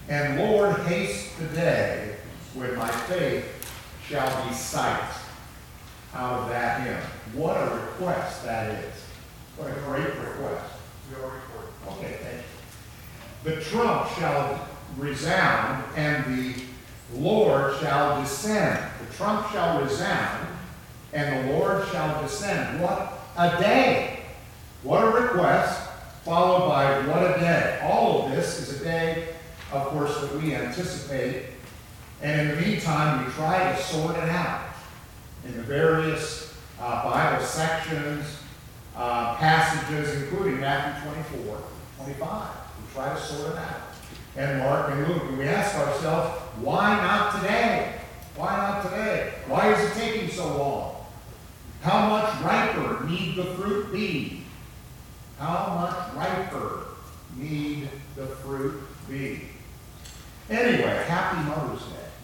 And Lord, haste the day when my faith shall be sight. Out of that hymn. What a request that is. What a great request. Okay, thank you. The trump shall resound, and the Lord shall descend. The trump shall resound, and the Lord shall descend. What a day! What a request, followed by what a day. All of this is a day, of course, that we anticipate. And in the meantime, we try to sort it out in the various Bible sections, passages, including Matthew 24, 25. We try to sort it out. And Mark and Luke. And we ask ourselves, why not today? Why not today? Why is it taking so long? How much riper need the fruit be? How much riper need the fruit be? Anyway, happy Mother's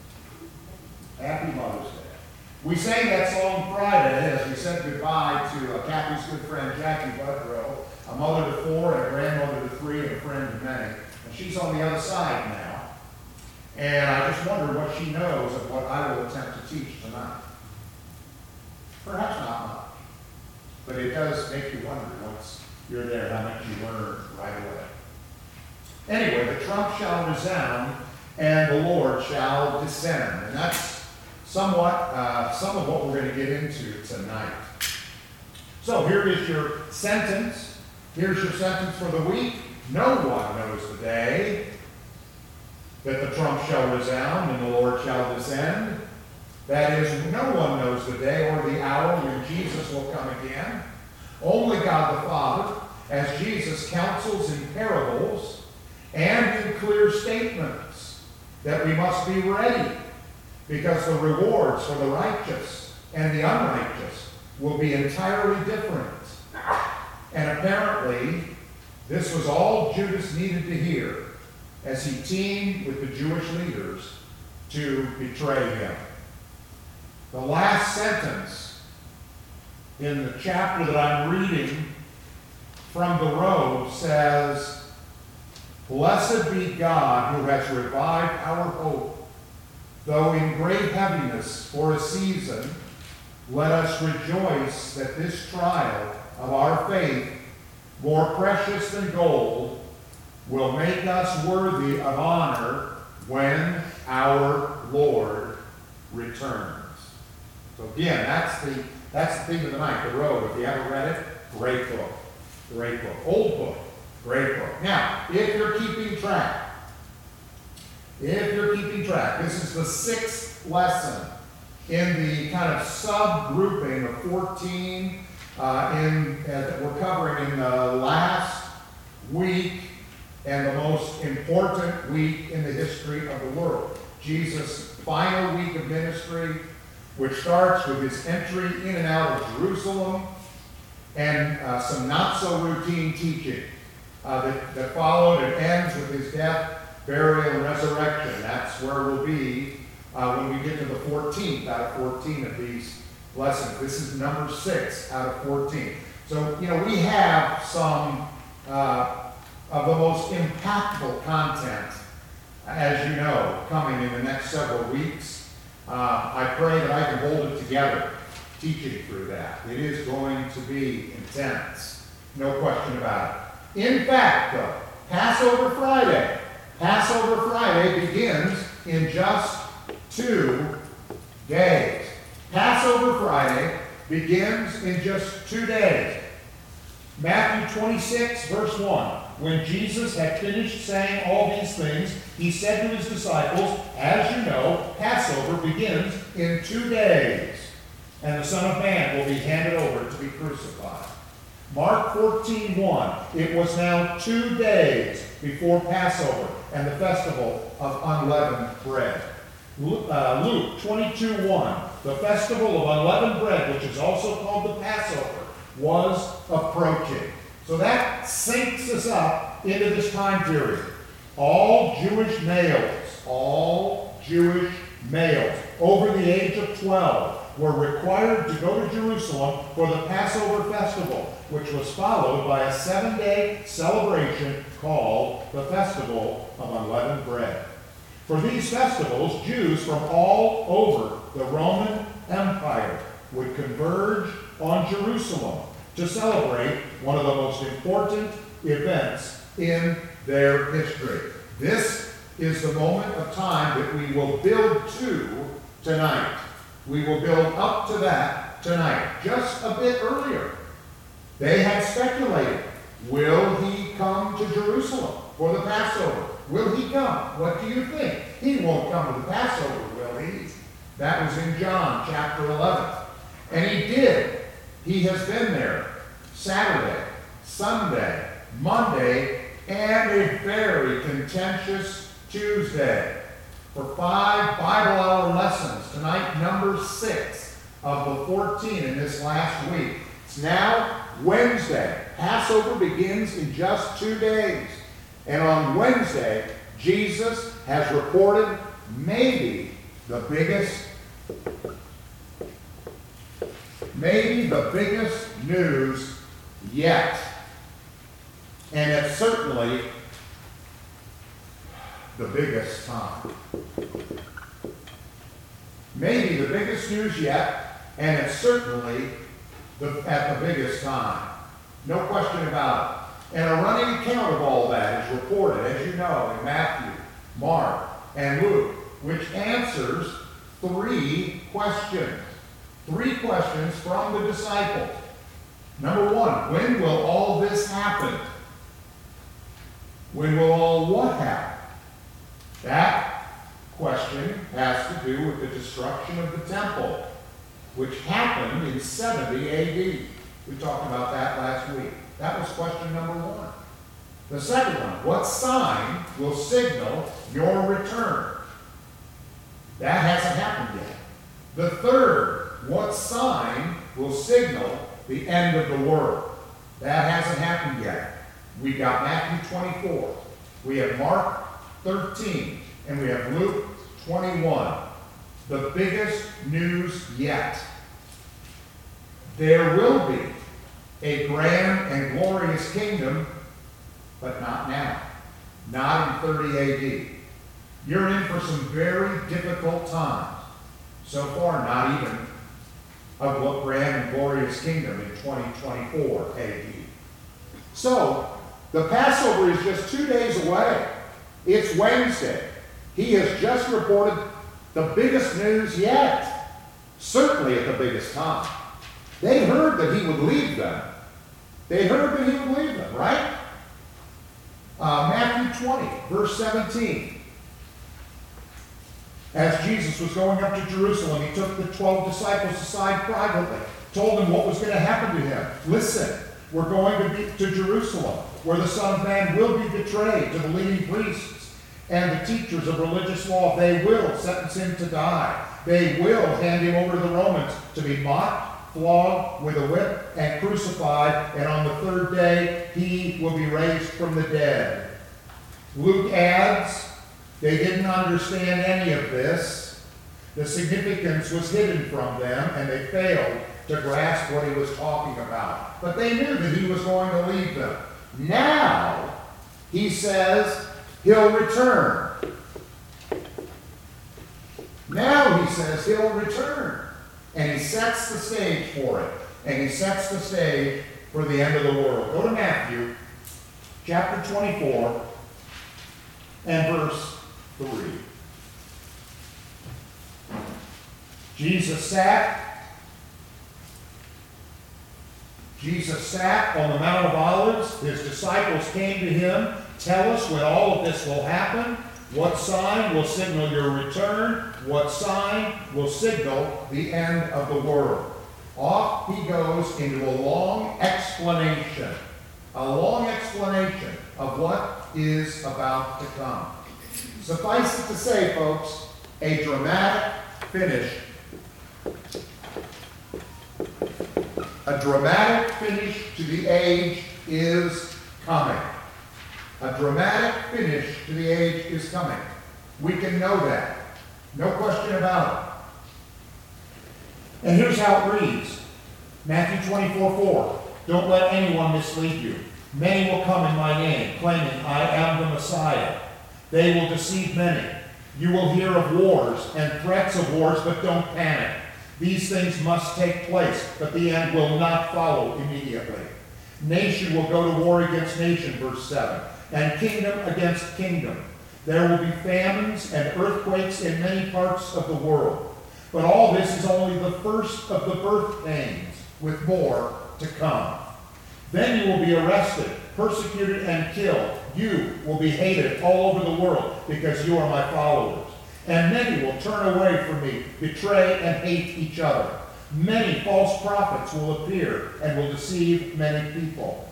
Day. Happy Mother's Day. We sang that song Friday as we said goodbye to Kathy's good friend Jackie Budrow, a mother to 4 and a grandmother to 3 and a friend to many. And she's on the other side now. And I just wonder what she knows of what I will attempt to teach tonight. Perhaps not much. But it does make you wonder once you're there how much you learn right away. Anyway, the trump shall resound and the Lord shall descend. And that's somewhat some of what we're going to get into tonight. So here is your sentence. Here's your sentence for the week. No one knows the day that the trump shall resound and the Lord shall descend. That is, no one knows the day or the hour when Jesus will come again. Only God the Father, as Jesus counsels in parables and in clear statements that we must be ready, because the rewards for the righteous and the unrighteous will be entirely different. And apparently, this was all Judas needed to hear as he teamed with the Jewish leaders to betray him. The last sentence in the chapter that I'm reading from the road says, "Blessed be God who has revived our hope, though in great heaviness for a season, let us rejoice that this trial of our faith, more precious than gold, will make us worthy of honor when our Lord returns." So again, that's the theme of the night, The Road. If you haven't read it, great book. Great book. Old book. Great book. Now, if you're keeping track, this is the 6th lesson in the kind of subgrouping of 14 that we're covering in the last week and the most important week in the history of the world. Jesus' final week of ministry, which starts with his entry in and out of Jerusalem and some not-so-routine teaching that followed and ends with his death, burial, and resurrection. That's where we'll be when we get to the 14th out of 14 of these lessons. This is number 6 out of 14. So, we have some of the most impactful content, as you know, coming in the next several weeks. I pray that I can hold it together, teaching through that. It is going to be intense, no question about it. In fact, though, Passover Friday begins in just 2 days. Passover Friday begins in just 2 days. Matthew 26, verse 1. When Jesus had finished saying all these things, he said to his disciples, "As you know, Passover begins in 2 days, and the Son of Man will be handed over to be crucified." Mark 14:1. It was now 2 days before Passover and the festival of unleavened bread. Luke 22:1. The festival of unleavened bread, which is also called the Passover, was approaching. So that syncs us up into this time period. All Jewish males over the age of 12 were required to go to Jerusalem for the Passover festival, which was followed by a 7-day celebration called the Festival of Unleavened Bread. For these festivals, Jews from all over the Roman Empire would converge on Jerusalem to celebrate one of the most important events in their history. This is the moment of time that we will build to tonight. We will build up to that tonight, just a bit earlier. They had speculated, will he come to Jerusalem for the Passover? Will he come? What do you think? He won't come to the Passover, will he? That was in John chapter 11. And he did. He has been there Saturday, Sunday, Monday, and a very contentious Tuesday for 5 Bible hour lessons. Tonight, number 6 of the 14 in this last week. It's now Wednesday. Passover begins in just 2 days. And on Wednesday, Jesus has reported maybe the biggest news yet. And it's certainly the biggest time. Maybe the biggest news yet, and it's certainly at the biggest time. No question about it. And a running account of all that is reported, as you know, in Matthew, Mark, and Luke, which answers 3 questions. 3 questions from the disciples. Number 1, when will all this happen? When will all what happen? That question has to do with the destruction of the temple, which happened in 70 A.D. We talked about that last week. That was question number 1. The second one, what sign will signal your return? That hasn't happened yet. The third, what sign will signal the end of the world? That hasn't happened yet. We got Matthew 24. We have Mark 13. And we have Luke 21. The biggest news yet. There will be a grand and glorious kingdom, but not now. Not in 30 A.D. You're in for some very difficult times. So far, not even of what grand and glorious kingdom in 2024 A.D. So, the Passover is just 2 days away. It's Wednesday. He has just reported the biggest news yet. Certainly at the biggest time. They heard that he would leave them. They heard that he would leave them, right? Matthew 20, verse 17. As Jesus was going up to Jerusalem, he took the 12 disciples aside privately, told them what was going to happen to him. Listen, we're going to Jerusalem, where the Son of Man will be betrayed to the leading priests and the teachers of religious law. They will sentence him to die. They will hand him over to the Romans to be mocked, flogged with a whip, and crucified, and on the 3rd day he will be raised from the dead. Luke adds, they didn't understand any of this. The significance was hidden from them, and they failed to grasp what he was talking about. But they knew that he was going to leave them. Now, he says he'll return. Now he says he'll return. And he sets the stage for it. And he sets the stage for the end of the world. Go to Matthew chapter 24 and verse 3. Jesus sat on the Mount of Olives. His disciples came to him. Tell us when all of this will happen. What sign will signal your return? What sign will signal the end of the world? Off he goes into a long explanation of what is about to come. Suffice it to say, folks, a dramatic finish. A dramatic finish to the age is coming. A dramatic finish to the age is coming. We can know that. No question about And here's how it reads. Matthew 24:4. Don't let anyone mislead you. Many will come in my name, claiming I am the Messiah. They will deceive many. You will hear of wars and threats of wars, but don't panic. These things must take place, but the end will not follow immediately. Nation will go to war against nation, verse 7, and kingdom against kingdom. There will be famines and earthquakes in many parts of the world. But all this is only the first of the birth pains, with more to come. Then you will be arrested, persecuted, and killed. You will be hated all over the world because you are my followers. And many will turn away from me, betray and hate each other. Many false prophets will appear and will deceive many people.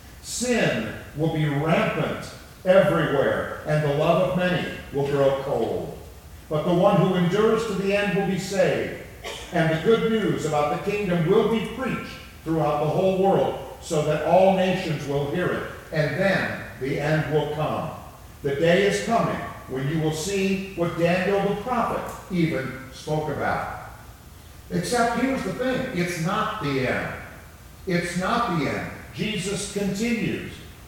Sin will be rampant everywhere, and the love of many will grow cold. But the one who endures to the end will be saved. And the good news about the kingdom will be preached throughout the whole world, so that all nations will hear it. And then the end will come. The day is coming when you will see what Daniel the prophet even spoke about. Except here's the thing. It's not the end. It's not the end. Jesus continues.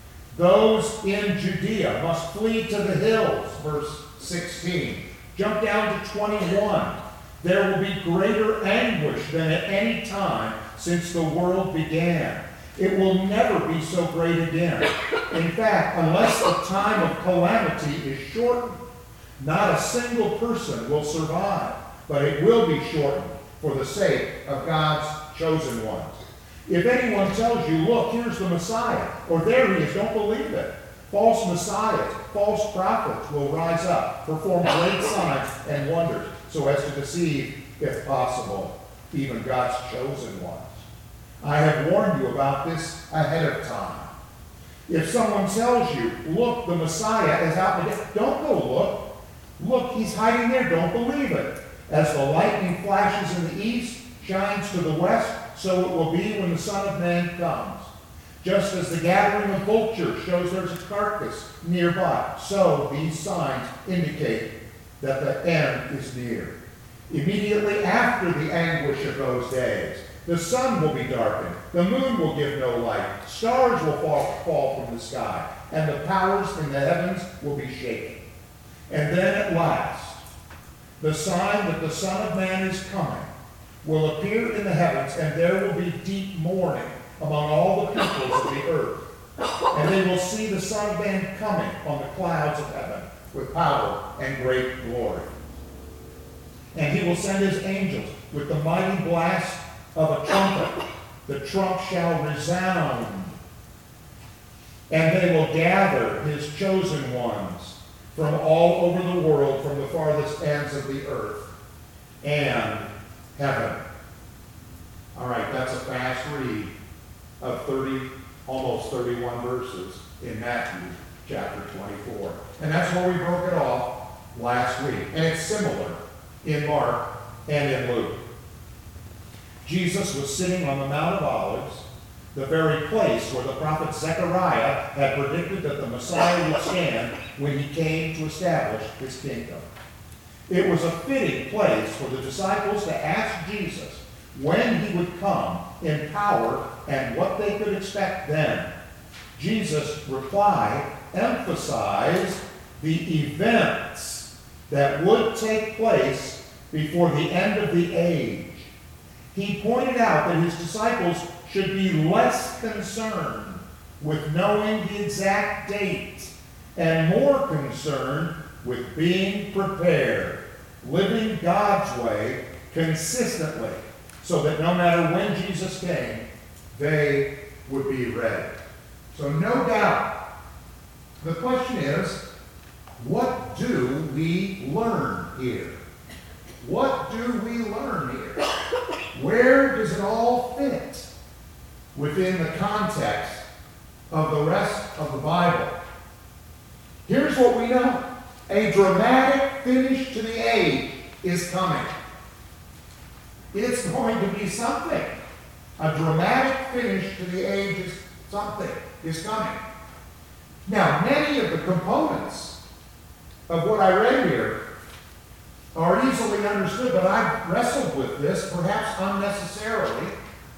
Those in Judea must flee to the hills, verse 16. Jump down to 21. There will be greater anguish than at any time since the world began. It will never be so great again. In fact, unless the time of calamity is shortened, not a single person will survive, but it will be shortened for the sake of God's chosen ones. If anyone tells you, look, here's the Messiah, or there he is, don't believe it. False messiahs, false prophets will rise up, perform great signs and wonders, so as to deceive, if possible, even God's chosen ones. I have warned you about this ahead of time. If someone tells you, look, the Messiah is out there, don't go look. Look, he's hiding there, don't believe it. As the lightning flashes in the east, shines to the west, so it will be when the Son of Man comes. Just as the gathering of vultures shows there's a carcass nearby, so these signs indicate that the end is near. Immediately after the anguish of those days, the sun will be darkened, the moon will give no light, stars will fall from the sky, and the powers in the heavens will be shaken. And then at last, the sign that the Son of Man is coming will appear in the heavens, and there will be deep mourning among all the peoples of the earth. And they will see the Son of Man coming on the clouds of heaven with power and great glory. And he will send his angels with the mighty blast of a trumpet. The trump shall resound, and they will gather his chosen ones from all over the world, from the farthest ends of the earth and heaven. All right, that's a fast read of almost 31 verses in Matthew chapter 24. And that's where we broke it off last week. And it's similar in Mark and in Luke. Jesus was sitting on the Mount of Olives, the very place where the prophet Zechariah had predicted that the Messiah would stand when he came to establish his kingdom. It was a fitting place for the disciples to ask Jesus when he would come in power and what they could expect then. Jesus' reply emphasized the events that would take place before the end of the age. He pointed out that his disciples should be less concerned with knowing the exact date and more concerned with being prepared, living God's way consistently, so that no matter when Jesus came, they would be ready. So no doubt, the question is, what do we learn here? What do we learn here? Where does it all fit within the context of the rest of the Bible? Here's what we know. A dramatic finish to the age is coming. It's going to be something. A dramatic finish to the age is coming. Now, many of the components of what I read here are easily easily understood, but I've wrestled with this, perhaps unnecessarily,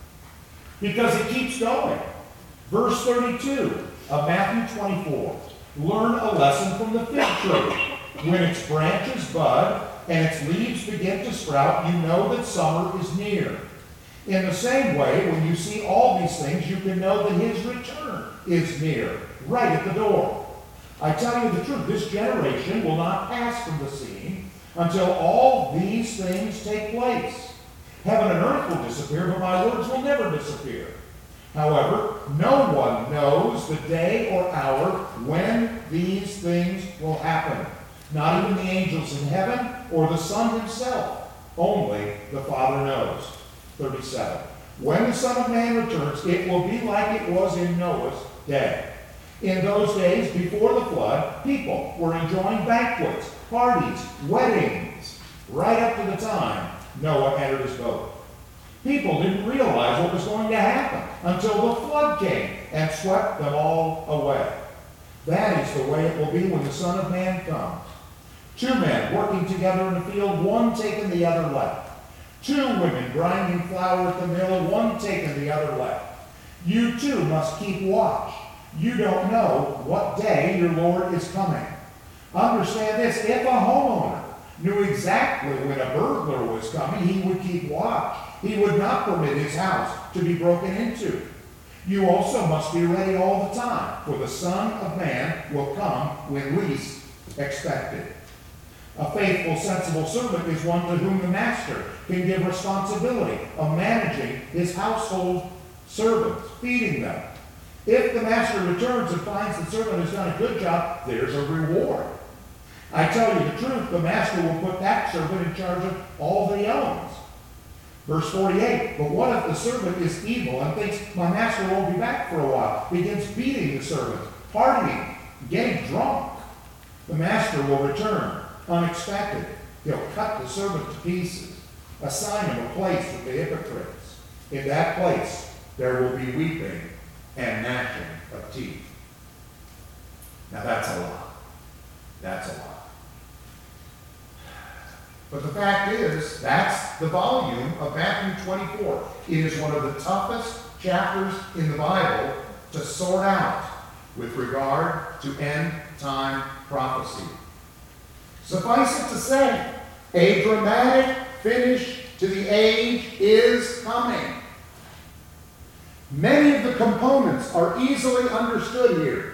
because it keeps going. Verse 32 of Matthew 24. Learn a lesson from the fig tree. When its branches bud and its leaves begin to sprout, you know that summer is near. In the same way, when you see all these things, you can know that his return is near, right at the door. I tell you the truth, this generation will not pass from the scene until all these things take place. Heaven and earth will disappear, but my words will never disappear. However, no one knows the day or hour when these things will happen. Not even the angels in heaven or the Son himself. Only the Father knows. 37. When the Son of Man returns, it will be like it was in Noah's day. In those days before the flood, people were enjoying banquets, parties, weddings, right up to the time Noah entered his boat. People didn't realize what was going to happen until the flood came and swept them all away. That is the way it will be when the Son of Man comes. 2 men working together in a field, one taking the other left. 2 women grinding flour at the mill, one taking the other left. You too must keep watch. You don't know what day your Lord is coming. Understand this, if a homeowner knew exactly when a burglar was coming, he would keep watch. He would not permit his house to be broken into. You also must be ready all the time, for the Son of Man will come when least expected. A faithful, sensible servant is one to whom the master can give responsibility of managing his household servants, feeding them. If the master returns and finds the servant has done a good job, there's a reward. I tell you the truth, the master will put that servant in charge of all that he owns. Verse 48, but what if the servant is evil and thinks, my master won't be back for a while, begins beating the servant, partying, getting drunk? The master will return unexpected. He'll cut the servant to pieces, assign him a place with the hypocrites. In that place, there will be weeping and gnashing of teeth. Now that's a lot. That's a lot. But the fact is, that's the volume of Matthew 24. It is one of the toughest chapters in the Bible to sort out with regard to end-time prophecy. Suffice it to say, a dramatic finish to the age is coming. Many of the components are easily understood here.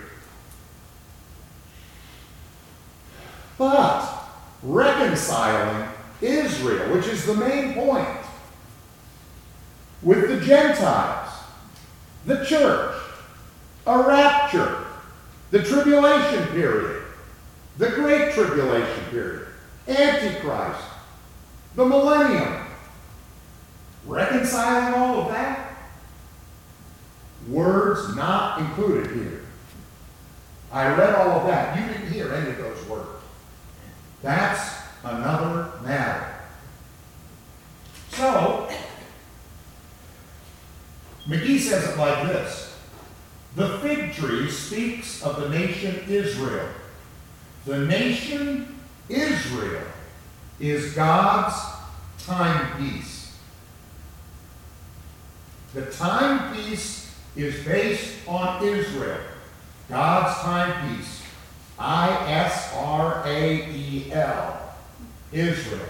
But reconciling Israel, which is the main point, with the Gentiles, the church, a rapture, the tribulation period, the great tribulation period, Antichrist, the millennium. Reconciling all of that? Words not included here. I read all of that. You didn't hear any of those words. That's another matter. So, McGee says it like this. The fig tree speaks of the nation Israel. The nation Israel is God's timepiece. The timepiece is based on Israel. God's timepiece. Israel. Israel.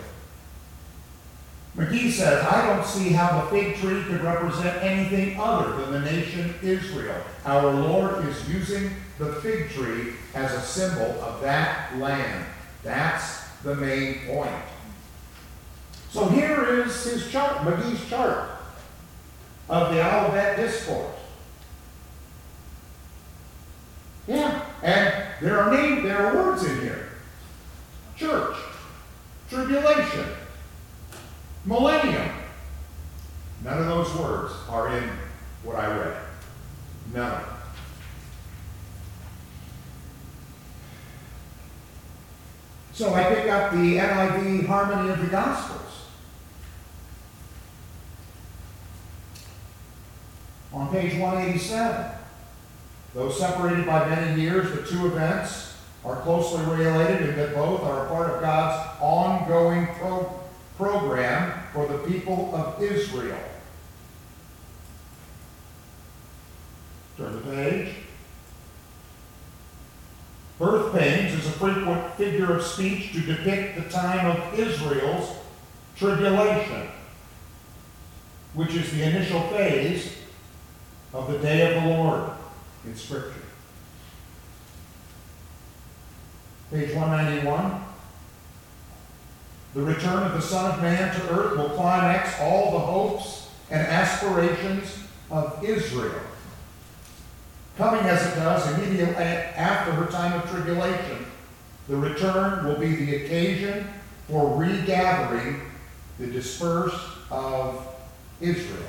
McGee says, I don't see how the fig tree could represent anything other than the nation Israel. Our Lord is using the fig tree as a symbol of that land. That's the main point. So here is his chart, McGee's chart of the Olivet Discourse. Yeah, and there are words in here. Church, tribulation, millennium. None of those words are in what I read. None. So I pick up the NIV Harmony of the Gospels. On page 187. Though separated by many years, the two events are closely related in that both are a part of God's ongoing program for the people of Israel. Turn the page. Birth pains is a frequent figure of speech to depict the time of Israel's tribulation, which is the initial phase of the day of the Lord in Scripture. Page 191. The return of the Son of Man to earth will climax all the hopes and aspirations of Israel, coming as it does immediately after her time of tribulation. The return will be the occasion for regathering the dispersed of Israel.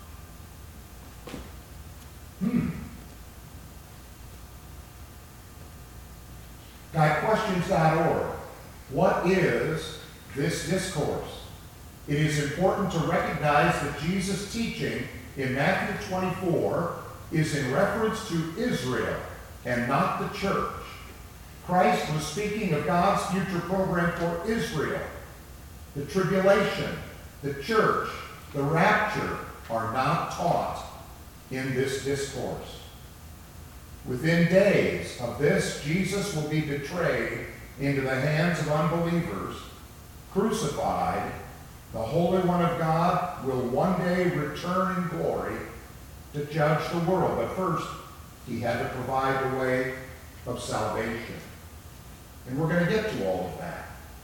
GuyQuestions.org. What is this discourse? It is important to recognize that Jesus' teaching in Matthew 24 is in reference to Israel and not the church. Christ was speaking of God's future program for Israel. The tribulation, the church, the rapture are not taught in this discourse. Within days of this, Jesus will be betrayed into the hands of unbelievers, crucified. The Holy One of God will one day return in glory to judge the world. But first, he had to provide the way of salvation. And we're going to get to all of that.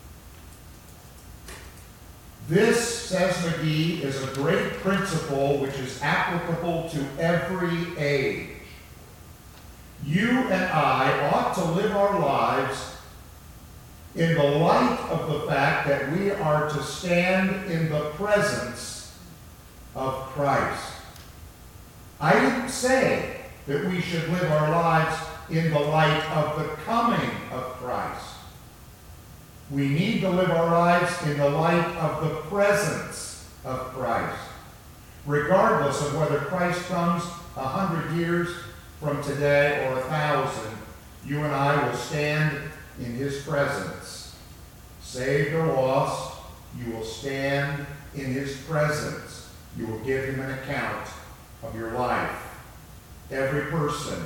This, says McGee, is a great principle which is applicable to every age. You and I ought to live our lives in the light of the fact that we are to stand in the presence of Christ. I didn't say that we should live our lives in the light of the coming of Christ. We need to live our lives in the light of the presence of Christ. Regardless of whether Christ comes 100 years from today or 1,000, you and I will stand in his presence. Saved or lost, you will stand in his presence. You will give him an account of your life. Every person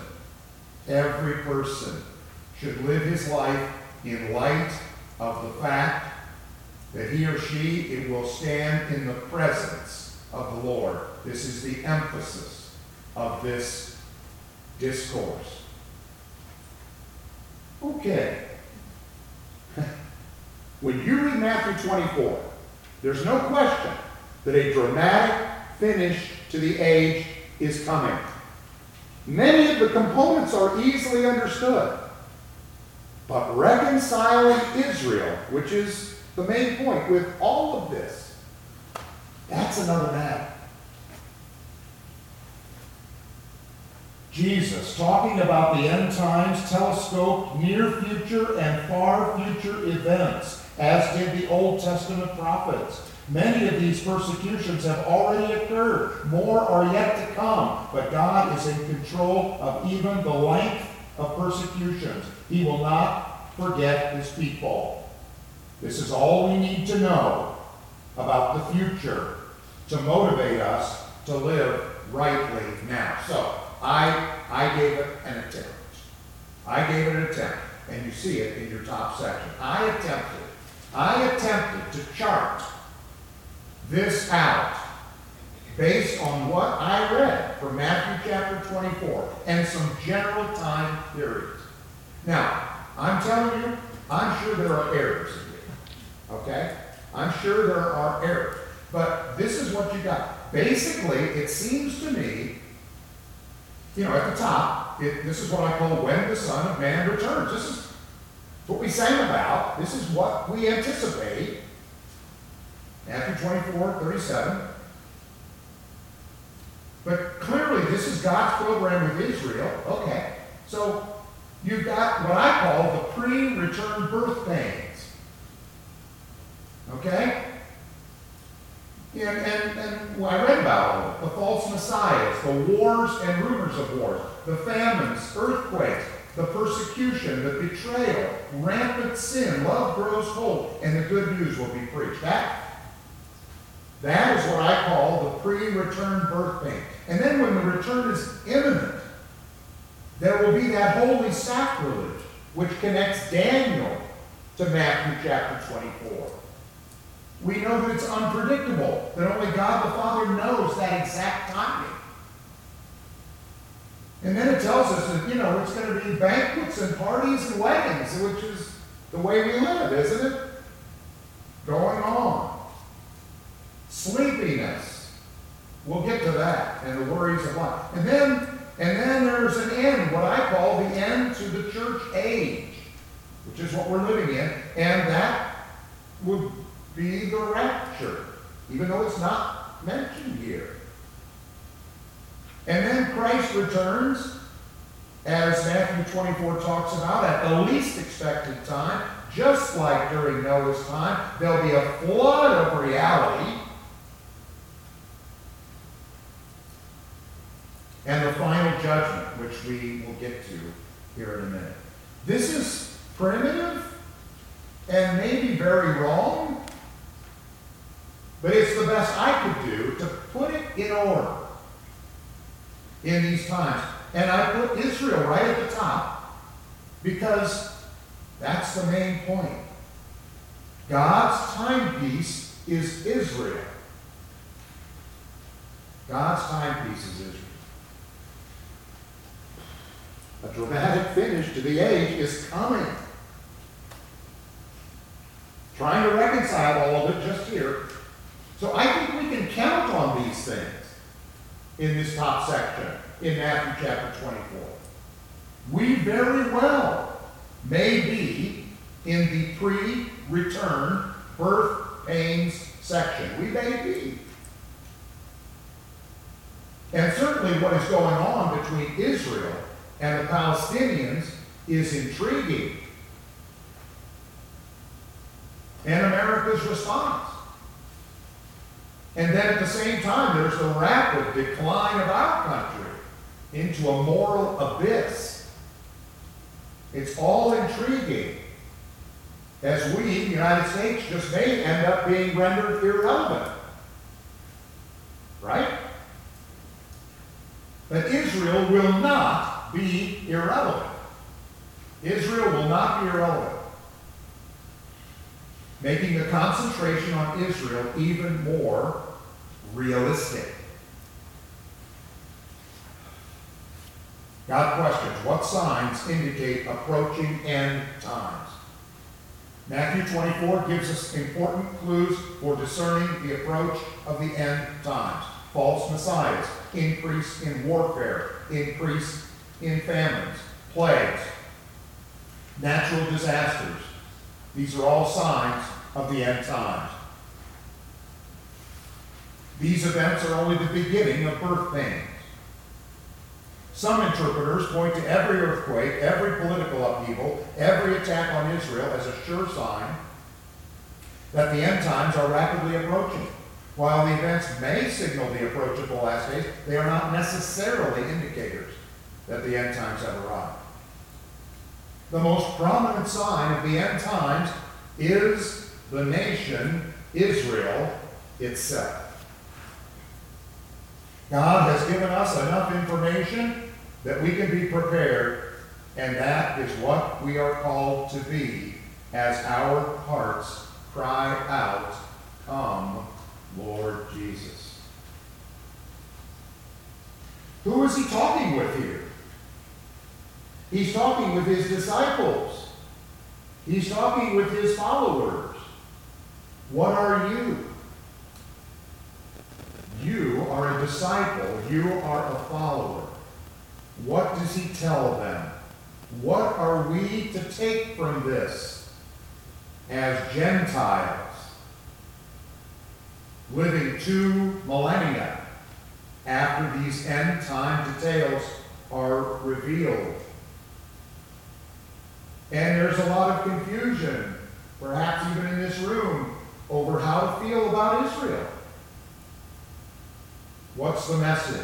should live his life in light of the fact that he or she it will stand in the presence of the Lord. This is the emphasis of this discourse. Okay. When you read Matthew 24, there's no question that a dramatic finish to the age is coming. Many of the components are easily understood. But reconciling Israel, which is the main point with all of this, that's another matter. Jesus, talking about the end times, telescoped near future and far future events, as did the Old Testament prophets. Many of these persecutions have already occurred. More are yet to come. But God is in control of even the length of persecutions. He will not forget his people. This is all we need to know about the future to motivate us to live rightly now. So, I gave it an attempt. And you see it in your top section. I attempted to chart this out based on what I read from Matthew chapter 24 and some general time theories. Now, I'm telling you, I'm sure there are errors in here. Okay? I'm sure there are errors. But this is what you got. Basically, it seems to me, at the top, this is what I call when the Son of Man returns. This is what we sang about. This is what we anticipate. Matthew 24:37. But clearly, this is God's program with Israel. Okay. So, you've got what I call the pre-return birth pains. Okay? And I read about all of it. The false messiahs, the wars and rumors of wars, the famines, earthquakes, the persecution, the betrayal, rampant sin, love grows cold, and the good news will be preached. That is what I call the pre-return birth pain. And then when the return is imminent, there will be that holy sacrilege which connects Daniel to Matthew chapter 24. We know that it's unpredictable, that only God the Father knows that exact timing. And then it tells us that, it's going to be banquets and parties and weddings, which is the way we live, isn't it? Going on. Sleepiness. We'll get to that, and the worries of life. And then there's an end, what I call the end to the church age, which is what we're living in, and that would be the rapture, even though it's not mentioned here. And then Christ returns, as Matthew 24 talks about, at the least expected time, just like during Noah's time. There'll be a flood of reality. And the final judgment, which we will get to here in a minute. This is primitive and maybe very wrong, but it's the best I could do to put it in order in these times. And I put Israel right at the top because that's the main point. God's timepiece is Israel. God's timepiece is Israel. A dramatic finish to the age is coming. Trying to reconcile all of it just here. So I think we can count on these things in this top section in Matthew chapter 24. We very well may be in the pre-return birth pains section. We may be. And certainly what is going on between Israel and the Palestinians is intriguing. And America's response. And then at the same time, there's the rapid decline of our country into a moral abyss. It's all intriguing, as we, the United States, just may end up being rendered irrelevant. Right? But Israel will not be irrelevant. Israel will not be irrelevant. Making the concentration on Israel even more realistic. God questions, what signs indicate approaching end times? Matthew 24 gives us important clues for discerning the approach of the end times. False messiahs, increase in warfare, increase in famines, plagues, natural disasters. These are all signs of the end times. These events are only the beginning of birth pains. Some interpreters point to every earthquake, every political upheaval, every attack on Israel as a sure sign that the end times are rapidly approaching. While the events may signal the approach of the last days, they are not necessarily indicators that the end times have arrived. The most prominent sign of the end times is the nation Israel itself. God has given us enough information that we can be prepared, and that is what we are called to be as our hearts cry out, "Come, Lord Jesus." Who is he talking with here? He's talking with his disciples. He's talking with his followers. What are you? You are a disciple. You are a follower. What does he tell them? What are we to take from this as Gentiles living 2 millennia after these end time details are revealed? And there's a lot of confusion, perhaps even in this room, over how to feel about Israel. What's the message?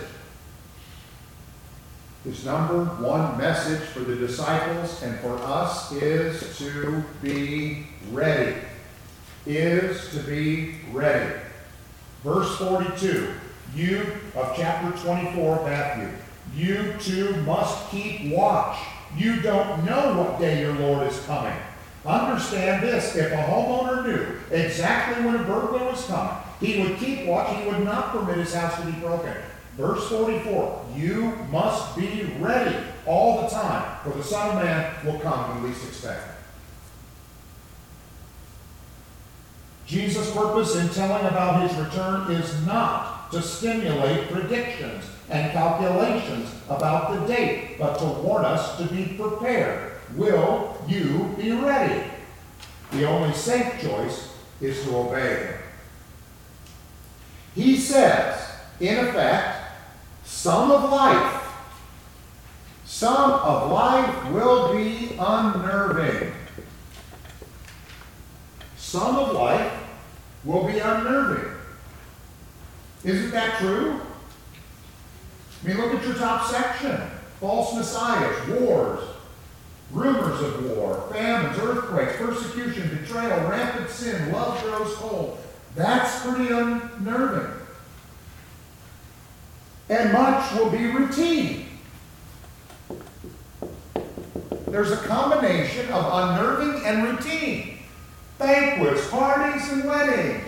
His number one message for the disciples and for us is to be ready. Is to be ready. Verse 42, you of chapter 24 of Matthew, you too must keep watch. You don't know what day your Lord is coming. Understand this, if a homeowner knew exactly when a burglar was coming, he would keep watch, he would not permit his house to be broken. Verse 44, you must be ready all the time, for the Son of Man will come when least expected. Jesus' purpose in telling about his return is not to stimulate predictions and calculations about the date, but to warn us to be prepared. Will you be ready? The only safe choice is to obey him. He says, in effect, some of life will be unnerving. Some of life will be unnerving. Isn't that true? I mean, look at your top section. False messiahs, wars, rumors of war, famines, earthquakes, persecution, betrayal, rampant sin, love grows cold. That's pretty unnerving. And much will be routine. There's a combination of unnerving and routine. Banquets, parties, and weddings.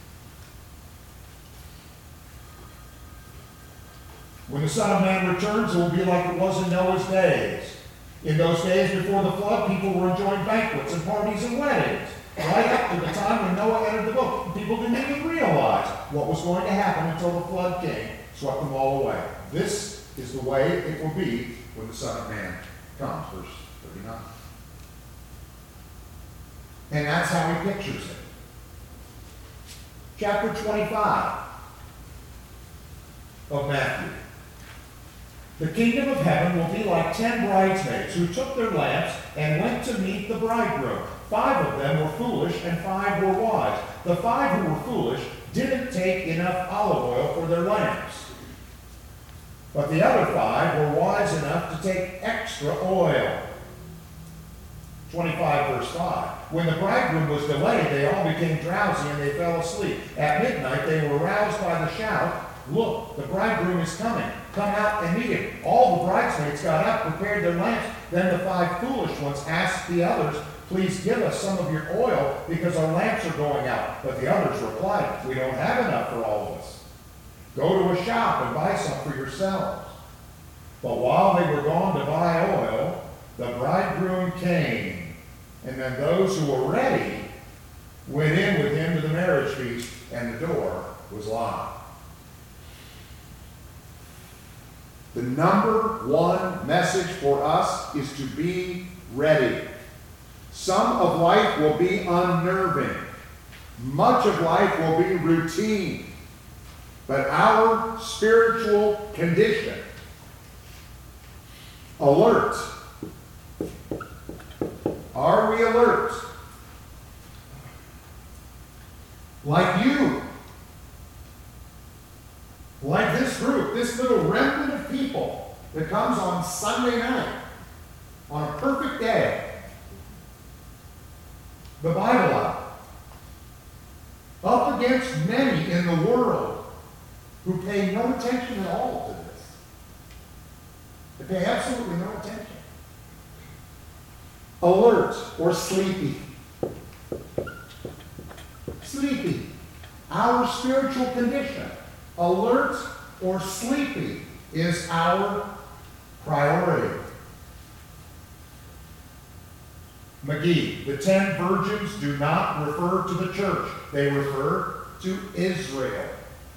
When the Son of Man returns, it will be like it was in Noah's days. In those days before the flood, people were enjoying banquets and parties and weddings. Right up to the time when Noah entered the boat. People didn't even realize what was going to happen until the flood came, swept them all away. This is the way it will be when the Son of Man comes. Verse 39. And that's how he pictures it. Chapter 25 of Matthew. The kingdom of heaven will be like 10 bridesmaids who took their lamps and went to meet the bridegroom. 5 of them were foolish and 5 were wise. The 5 who were foolish didn't take enough olive oil for their lamps. But the other 5 were wise enough to take extra oil. 25 verse 5. When the bridegroom was delayed, they all became drowsy and they fell asleep. At midnight they were roused by the shout, "Look, the bridegroom is coming. Come out and meet him." All the bridesmaids got up, prepared their lamps. Then the 5 foolish ones asked the others, "Please give us some of your oil because our lamps are going out." But the others replied, "We don't have enough for all of us. Go to a shop and buy some for yourselves." But while they were gone to buy oil, the bridegroom came. And then those who were ready went in with him to the marriage feast, and the door was locked. The number one message for us is to be ready. Some of life will be unnerving. Much of life will be routine. But our spiritual condition, alert. Are we alert? Like you. Like this group, this little remnant of people that comes on Sunday night, on a perfect day, the Bible out, up against many in the world who pay no attention at all to this. They pay absolutely no attention. Alert or sleepy. Sleepy. Our spiritual condition. Alert or sleepy is our priority. McGee, the 10 virgins do not refer to the church. They refer to Israel.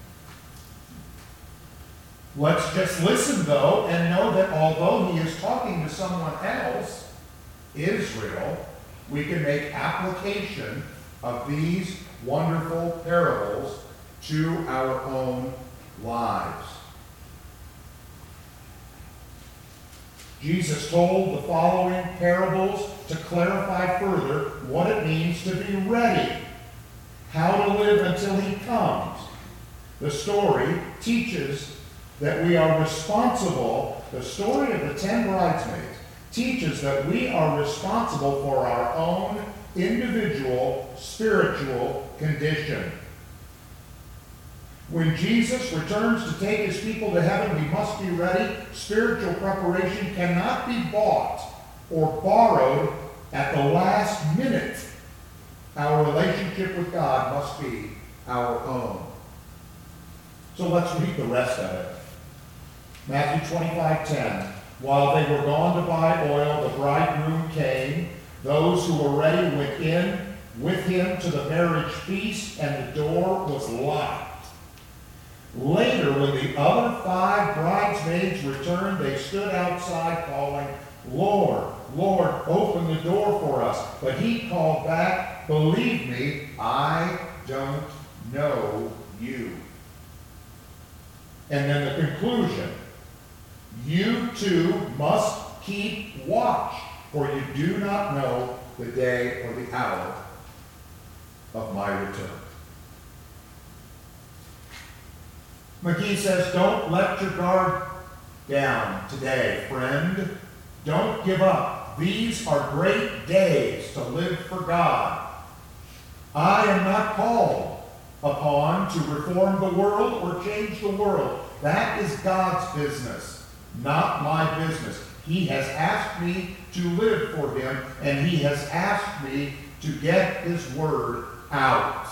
Let's just listen, though, and know that although he is talking to someone else, Israel, we can make application of these wonderful parables to our own lives. Jesus told the following parables to clarify further what it means to be ready, how to live until he comes. The story teaches that we are responsible. The story of the 10 bridesmaids teaches that we are responsible for our own individual spiritual condition. When Jesus returns to take his people to heaven, we must be ready. Spiritual preparation cannot be bought or borrowed at the last minute. Our relationship with God must be our own. So let's read the rest of it. Matthew 25:10. While they were gone to buy oil, the bridegroom came. Those who were ready went in with him to the marriage feast, and the door was locked. Later, when the other 5 bridesmaids returned, they stood outside calling, Lord, Lord, open the door for us. But he called back, believe me, I don't know you. And then the conclusion, you too must keep watch, for you do not know the day or the hour of my return. McGee says, don't let your guard down today, friend. Don't give up. These are great days to live for God. I am not called upon to reform the world or change the world. That is God's business, not my business. He has asked me to live for him, and he has asked me to get his word out.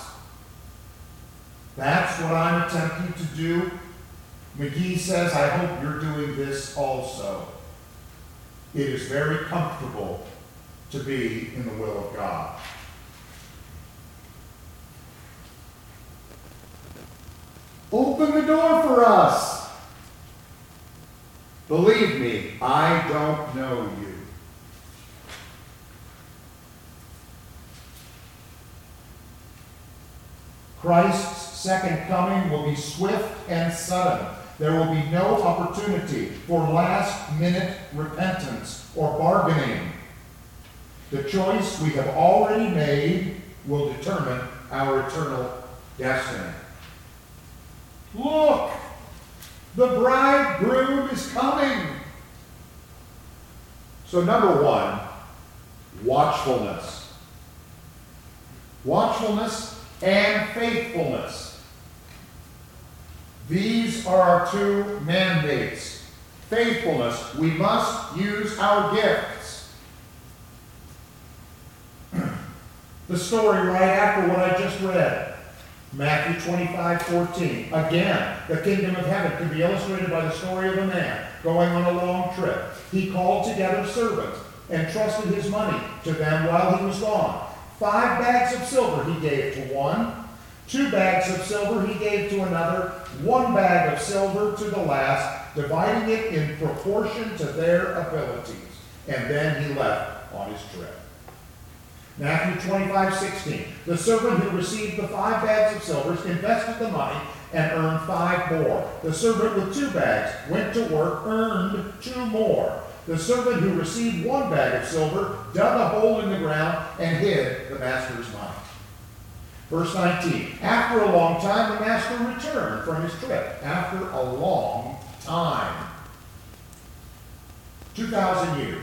That's what I'm attempting to do. McGee says, I hope you're doing this also. It is very comfortable to be in the will of God. Open the door for us. Believe me, I don't know you. Christ's second coming will be swift and sudden. There will be no opportunity for last-minute repentance or bargaining. The choice we have already made will determine our eternal destiny. Look! The bridegroom is coming! So number 1, watchfulness. Watchfulness and faithfulness. These are our 2 mandates. Faithfulness, we must use our gifts. The story right after what I just read, Matthew 25:14. Again, the kingdom of heaven can be illustrated by the story of a man going on a long trip. He called together servants and trusted his money to them while he was gone. 5 bags of silver he gave to one, 2 bags of silver he gave to another, 1 bag of silver to the last, dividing it in proportion to their abilities. And then he left on his trip. Matthew 25:16. The servant who received the 5 bags of silver invested the money and earned 5 more. The servant with 2 bags went to work, earned 2 more. The servant who received 1 bag of silver dug a hole in the ground and hid the master's money. Verse 19. After a long time, the master returned from his trip. After a long time. 2,000 years.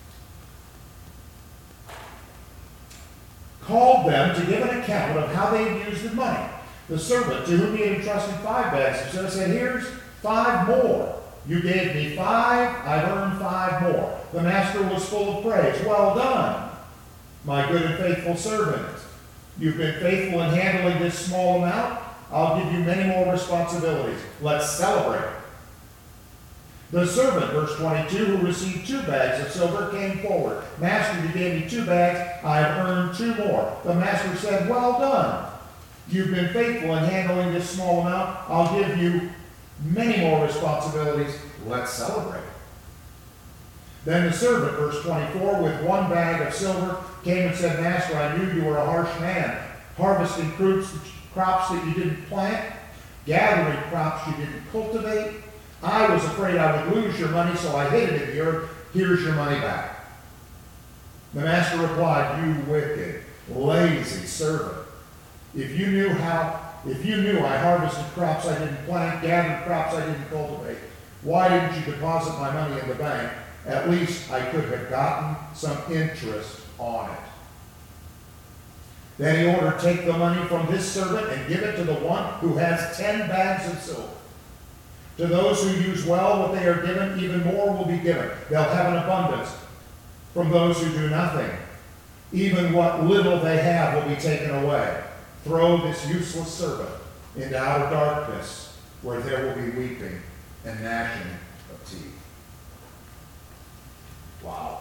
Called them to give an account of how they had used the money. The servant to whom he had entrusted 5 bags of silver said, here's 5 more. You gave me 5, I've earned 5 more. The master was full of praise. Well done, my good and faithful servant. You've been faithful in handling this small amount. I'll give you many more responsibilities. Let's celebrate. The servant, verse 22, who received 2 bags of silver came forward. Master, you gave me 2 bags. I have earned 2 more. The master said, well done. You've been faithful in handling this small amount. I'll give you many more responsibilities. Let's celebrate. Then the servant, verse 24, with 1 bag of silver came and said, Master, I knew you were a harsh man, harvesting crops that you didn't plant, gathering crops you didn't cultivate. I was afraid I would lose your money, so I hid it in the earth. Here's your money back. The master replied, you wicked, lazy servant. If you knew I harvested crops I didn't plant, gathered crops I didn't cultivate, why didn't you deposit my money in the bank? At least I could have gotten some interest on it. Then he ordered, take the money from this servant and give it to the one who has 10 bags of silver. To those who use well what they are given, even more will be given. They'll have an abundance. From those who do nothing, even what little they have will be taken away. Throw this useless servant into outer darkness, where there will be weeping and gnashing of teeth. Wow.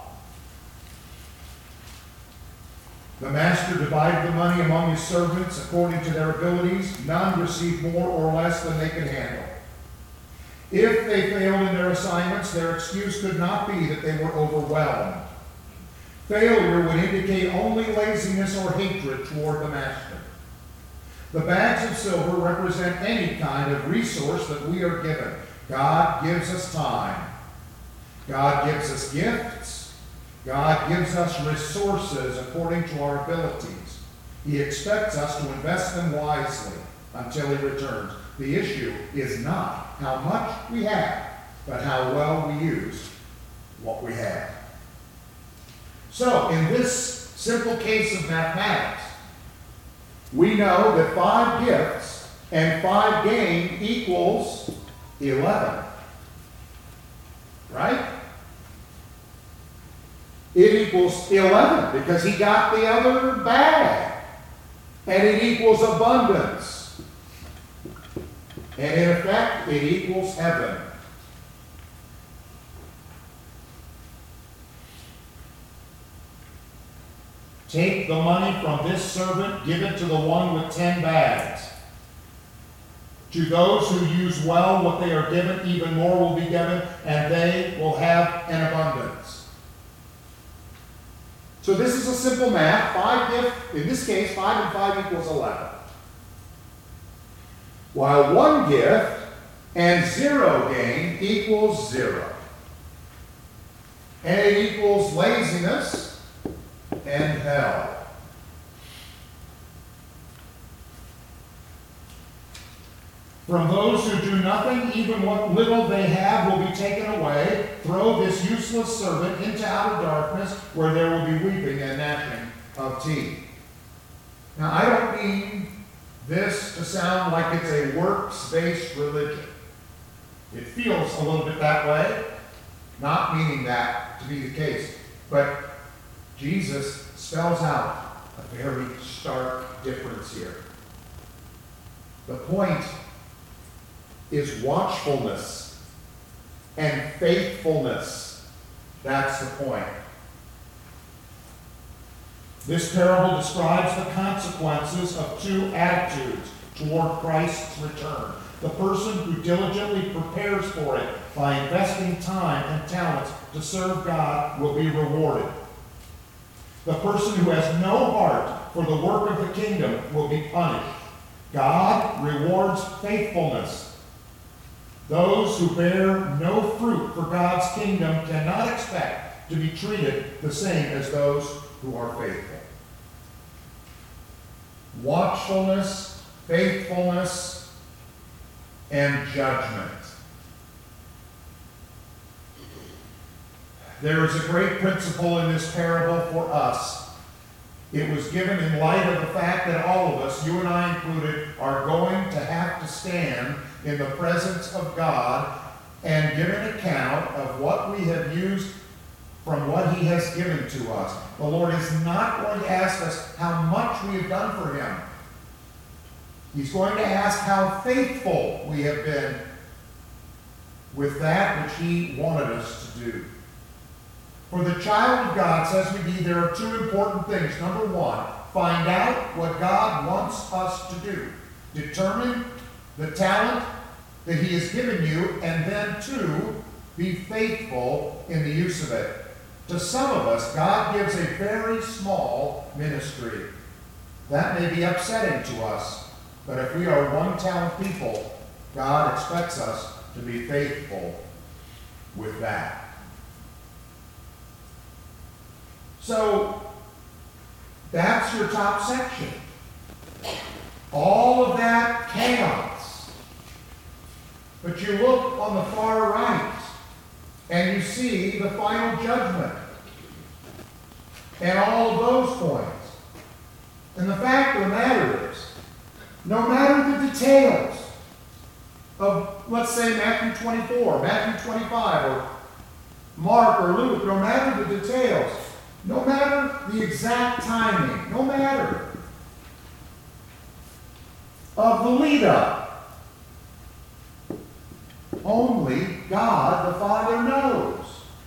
The master divided the money among his servants according to their abilities. None received more or less than they could handle. If they failed in their assignments, their excuse could not be that they were overwhelmed. Failure would indicate only laziness or hatred toward the master. The bags of silver represent any kind of resource that we are given. God gives us time. God gives us gifts. God gives us resources according to our abilities. He expects us to invest them wisely until he returns. The issue is not how much we have, but how well we use what we have. So, in this simple case of mathematics, we know that 5 gifts and 5 gain equals 11. Right? It equals 11 because he got the other bag. And it equals abundance. And in effect, it equals heaven. Take the money from this servant, give it to the one with 10 bags. To those who use well what they are given, even more will be given, and they will have an abundance. So this is a simple math. 5 gifts, in this case, 5 and 5 equals 11. While 1 gift and 0 gain equals 0. And it equals laziness and hell. From those who do nothing, even what little they have will be taken away. Throw this useless servant into outer darkness, where there will be weeping and gnashing of teeth. Now, I don't mean this to sound like it's a works-based religion. It feels a little bit that way, not meaning that to be the case. But Jesus spells out a very stark difference here. The point is watchfulness and faithfulness. That's the point. This parable describes the consequences of 2 attitudes toward Christ's return. The person who diligently prepares for it by investing time and talents to serve God will be rewarded. The person who has no heart for the work of the kingdom will be punished. God rewards faithfulness. Those who bear no fruit for God's kingdom cannot expect to be treated the same as those who are faithful. Watchfulness, faithfulness, and judgment. There is a great principle in this parable for us. It was given in light of the fact that all of us, you and I included, are going to have to stand in the presence of God and give an account of what we have used from what he has given to us. The Lord is not going to ask us how much we have done for him. He's going to ask how faithful we have been with that which he wanted us to do. For the child of God, says McGee, there are 2 important things. Number 1, find out what God wants us to do. Determine the talent that he has given you, and then 2, be faithful in the use of it. To some of us, God gives a very small ministry. That may be upsetting to us, but if we are one-talent people, God expects us to be faithful with that. So, that's your top section. All of that chaos. But you look on the far right, and you see the final judgment. And all of those points. And the fact of the matter is, no matter the details of, let's say, Matthew 24, Matthew 25, or Mark or Luke, no matter the details, no matter the exact timing, no matter of the lead-up, only God the Father knows.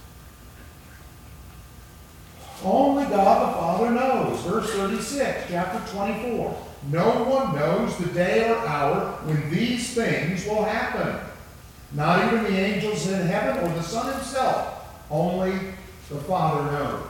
Only God the Father knows. Verse 36, chapter 24. No one knows the day or hour when these things will happen. Not even the angels in heaven or the Son himself. Only the Father knows.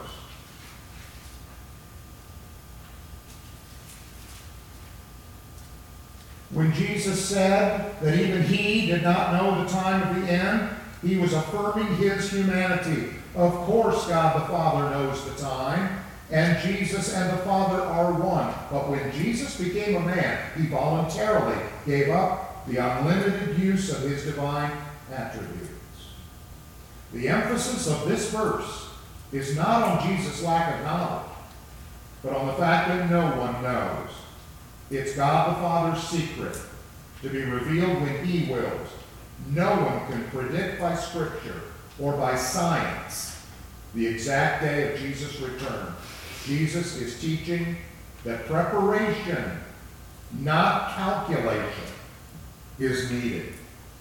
When Jesus said that even he did not know the time of the end, he was affirming his humanity. Of course, God the Father knows the time, and Jesus and the Father are one. But when Jesus became a man, he voluntarily gave up the unlimited use of his divine attributes. The emphasis of this verse is not on Jesus' lack of knowledge, but on the fact that no one knows. It's God the Father's secret to be revealed when he wills. No one can predict by Scripture or by science the exact day of Jesus' return. Jesus is teaching that preparation, not calculation, is needed.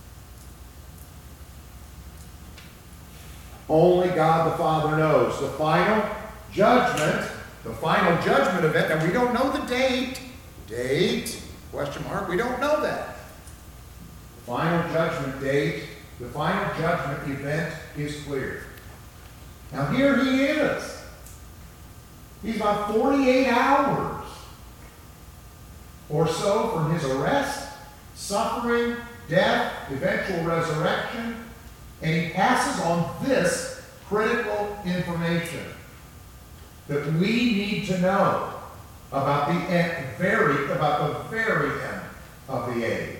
Only God the Father knows. The final judgment event, and we don't know the date, question mark, we don't know that. The final judgment date, the final judgment event is clear. Now here he is. He's about 48 hours or so from his arrest, suffering, death, eventual resurrection, and he passes on this critical information that we need to know about the very end of the age.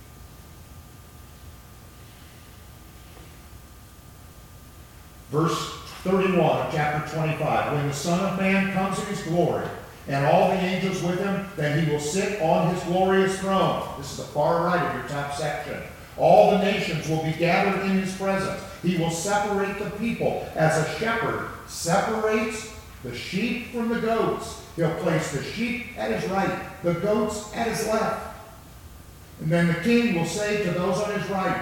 Verse 31 of chapter 25. When the Son of Man comes in his glory, and all the angels with him, then he will sit on his glorious throne. This is the far right of your top section. All the nations will be gathered in his presence. He will separate the people as a shepherd separates the sheep from the goats. He'll place the sheep at his right, the goats at his left. And then the king will say to those on his right,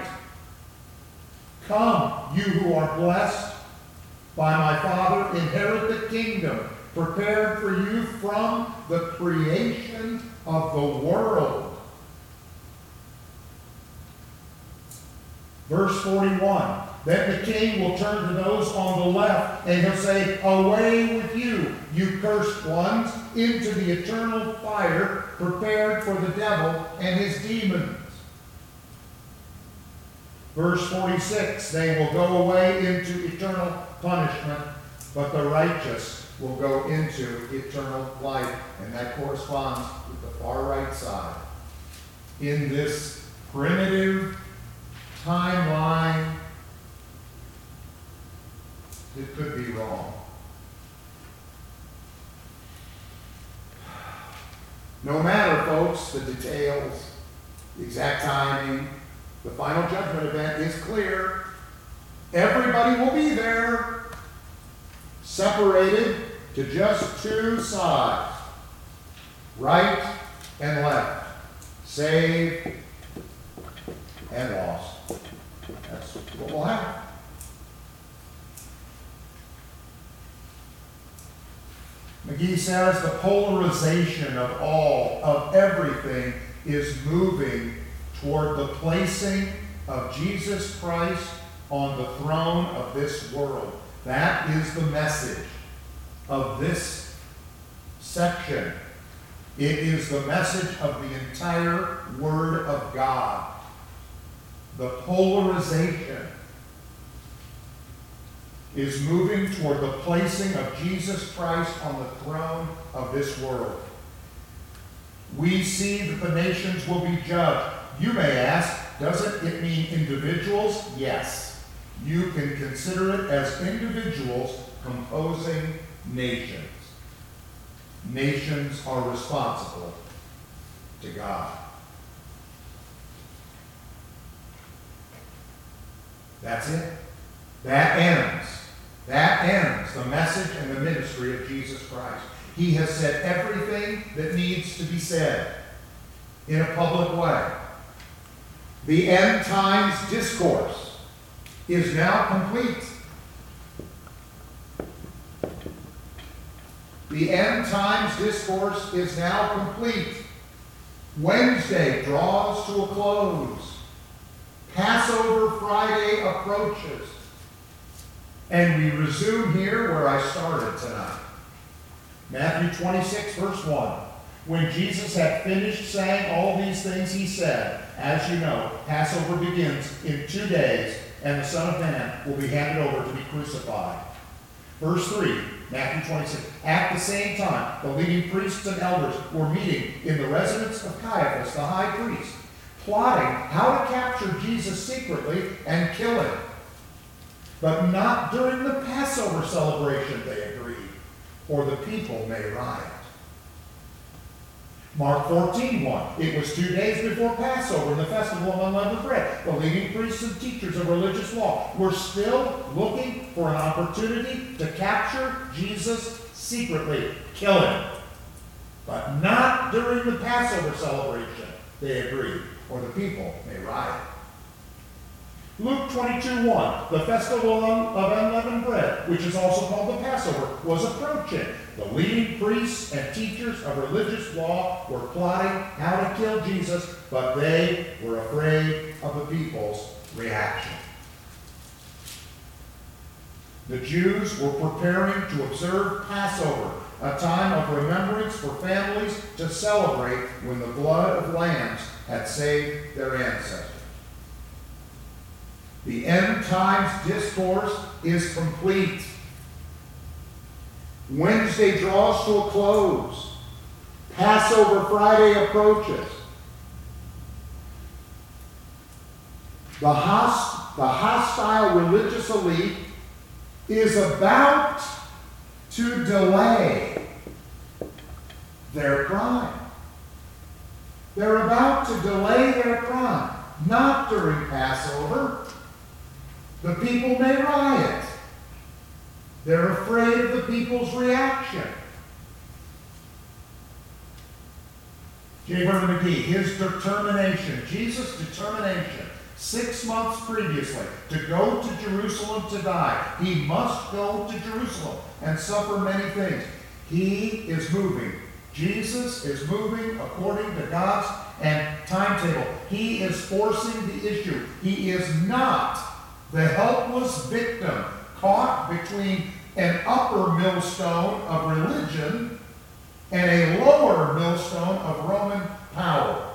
"Come, you who are blessed by my Father, inherit the kingdom prepared for you from the creation of the world." Verse 41, then the king will turn to those on the left, and he'll say, "Away with you, you cursed ones, into the eternal fire prepared for the devil and his demons." Verse 46, they will go away into eternal punishment, but the righteous will go into eternal life. And that corresponds with the far right side. In this primitive timeline, it could be wrong. No matter, folks, the details, the exact timing, the final judgment event is clear. Everybody will be there, separated to just two sides, right and left, saved and lost. That's what will happen. McGee says the polarization of everything is moving toward the placing of Jesus Christ on the throne of this world. That is the message of this section. It is the message of the entire Word of God. The polarization is moving toward the placing of Jesus Christ on the throne of this world. We see that the nations will be judged. You may ask, doesn't it mean individuals? Yes. You can consider it as individuals composing nations. Nations are responsible to God. That's it. That ends the message and the ministry of Jesus Christ. He has said everything that needs to be said in a public way. The end times discourse is now complete. The end times discourse is now complete. Wednesday draws to a close. Passover Friday approaches. And we resume here where I started tonight. Matthew 26, verse 1. When Jesus had finished saying all these things, he said, as you know, Passover begins in 2 days, and the Son of Man will be handed over to be crucified. Verse 3, Matthew 26. At the same time, the leading priests and elders were meeting in the residence of Caiaphas, the high priest, plotting how to capture Jesus secretly and kill him. But not during the Passover celebration, they agreed, or the people may riot. Mark 14:1. It was 2 days before Passover and the festival of unleavened bread. The leading priests and teachers of religious law were still looking for an opportunity to capture Jesus secretly, kill him. But not during the Passover celebration, they agreed, or the people may riot. Luke 22:1, the festival of unleavened bread, which is also called the Passover, was approaching. The leading priests and teachers of religious law were plotting how to kill Jesus, but they were afraid of the people's reaction. The Jews were preparing to observe Passover, a time of remembrance for families to celebrate when the blood of lambs had saved their ancestors. The end times discourse is complete. Wednesday draws to a close. Passover Friday approaches. The hostile religious elite is about to delay their crime. They're about to delay their crime. Not during Passover. The people may riot. They're afraid of the people's reaction. J. Vernon McGee, his determination, Jesus' determination, 6 months previously, to go to Jerusalem to die. He must go to Jerusalem and suffer many things. He is moving. Jesus is moving according to God's timetable. He is forcing the issue. He is not the helpless victim caught between an upper millstone of religion and a lower millstone of Roman power.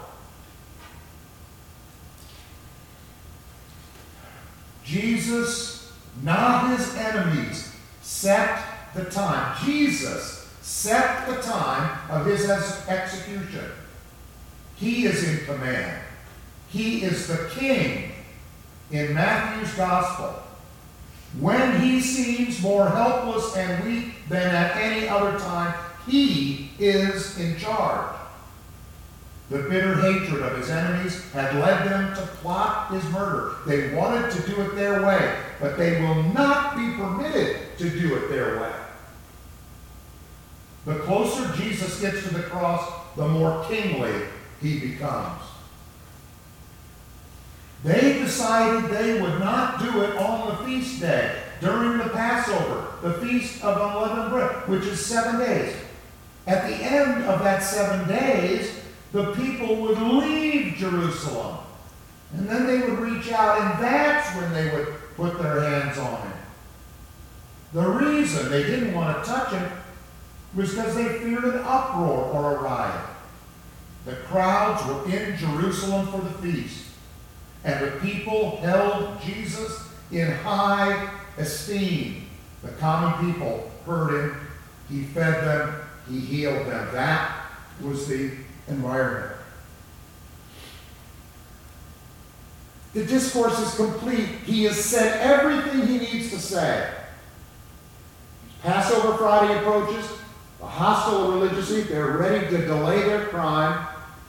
Jesus, not his enemies, set the time. Jesus set the time of his execution. He is in command. He is the king in Matthew's gospel. When he seems more helpless and weak than at any other time, he is in charge. The bitter hatred of his enemies had led them to plot his murder. They wanted to do it their way, but they will not be permitted to do it their way. The closer Jesus gets to the cross, the more kingly he becomes. They decided they would not do it on the feast day, during the Passover, the Feast of Unleavened Bread, which is 7 days. At the end of that 7 days, the people would leave Jerusalem. And then they would reach out, and that's when they would put their hands on him. The reason they didn't want to touch him was because they feared an uproar or a riot. The crowds were in Jerusalem for the feast. And the people held Jesus in high esteem. The common people heard him. He fed them. He healed them. That was the environment. The discourse is complete. He has said everything he needs to say. Passover Friday approaches. a hostile religious elite. They're ready to delay their crime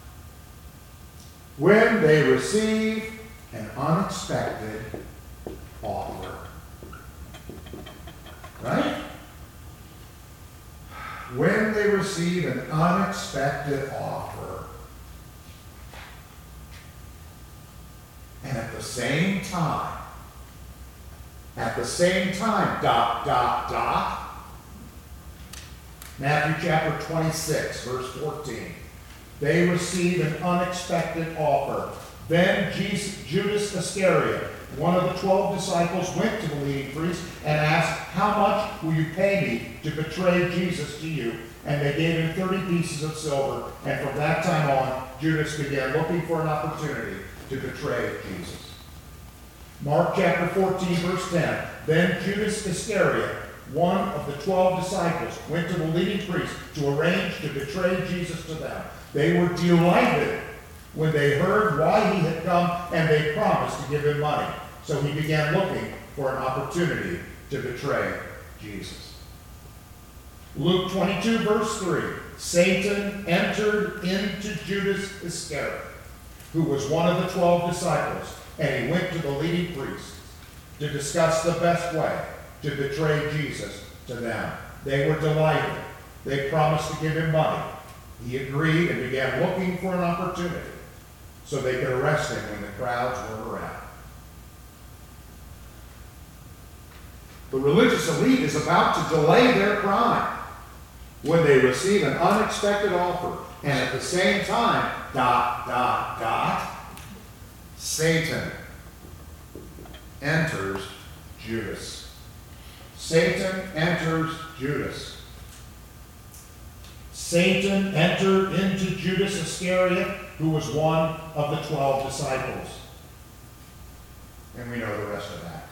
when they receive an unexpected offer. Right? When they receive an unexpected offer. And at the same time, Matthew chapter 26, verse 14. They receive an unexpected offer. Then Judas Iscariot, one of the 12 disciples, went to the leading priest and asked, "How much will you pay me to betray Jesus to you?" And they gave him 30 pieces of silver. And from that time on, Judas began looking for an opportunity to betray Jesus. Mark chapter 14, verse 10. Then Judas Iscariot, one of the 12 disciples, went to the leading priest to arrange to betray Jesus to them. They were delighted when they heard why he had come, and they promised to give him money. So he began looking for an opportunity to betray Jesus. Luke 22, verse 3. Satan entered into Judas Iscariot, who was one of the 12 disciples, and he went to the leading priests to discuss the best way to betray Jesus to them. They were delighted. They promised to give him money. He agreed and began looking for an opportunity so they could arrest him when the crowds weren't around. The religious elite is about to delay their crime when they receive an unexpected offer. And at the same time, Satan enters Judas. Satan enters Judas. Satan entered into Judas Iscariot, who was one of the 12 disciples. And we know the rest of that.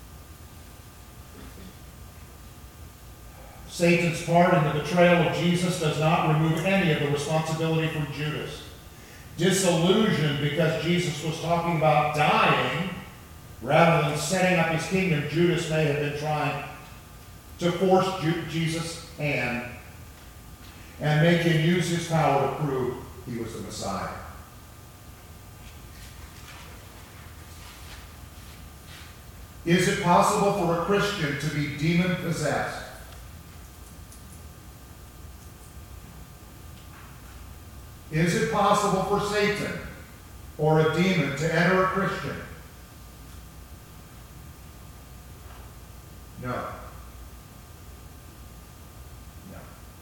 Satan's part in the betrayal of Jesus does not remove any of the responsibility from Judas. Disillusioned because Jesus was talking about dying rather than setting up his kingdom, Judas may have been trying to force Jesus' hand and make him use his power to prove he was the Messiah. Is it possible for a Christian to be demon-possessed? Is it possible for Satan or a demon to enter a Christian? No. No.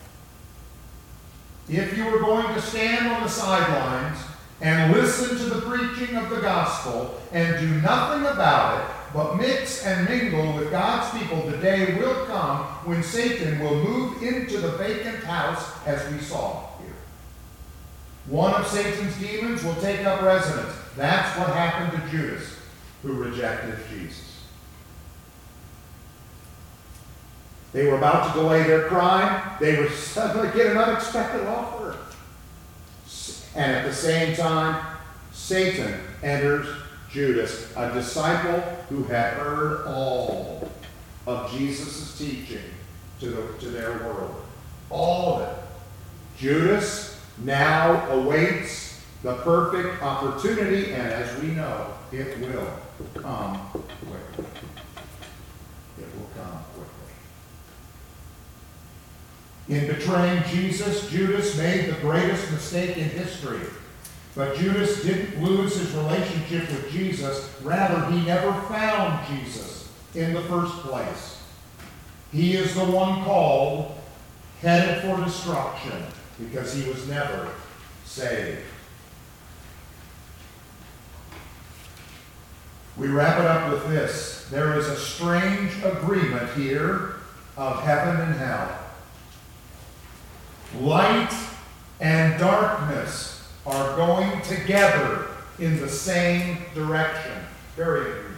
If you were going to stand on the sidelines and listen to the preaching of the gospel and do nothing about it, but mix and mingle with God's people, the day will come when Satan will move into the vacant house as we saw here. One of Satan's demons will take up residence. That's what happened to Judas, who rejected Jesus. They were about to delay their crime. They were suddenly get an unexpected offer. And at the same time, Satan enters Judas, a disciple who had heard all of Jesus' teaching to their world. All of it. Judas now awaits the perfect opportunity, and as we know, it will come quickly. It will come quickly. In betraying Jesus, Judas made the greatest mistake in history. But Judas didn't lose his relationship with Jesus. Rather, he never found Jesus in the first place. He is the one called, headed for destruction, because he was never saved. We wrap it up with this. There is a strange agreement here of heaven and hell. Light and darkness are going together in the same direction. Very unusual.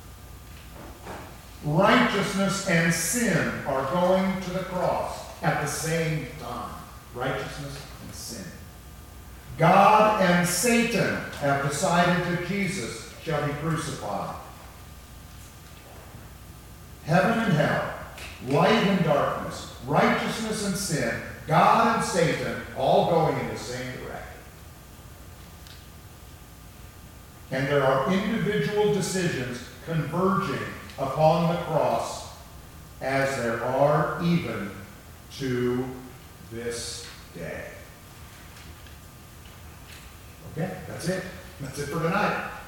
Righteousness and sin are going to the cross at the same time. Righteousness and sin. God and Satan have decided that Jesus shall be crucified. Heaven and hell, light and darkness, righteousness and sin, God and Satan all going in the same direction. And there are individual decisions converging upon the cross, as there are even to this day. Okay, that's it. That's it for tonight.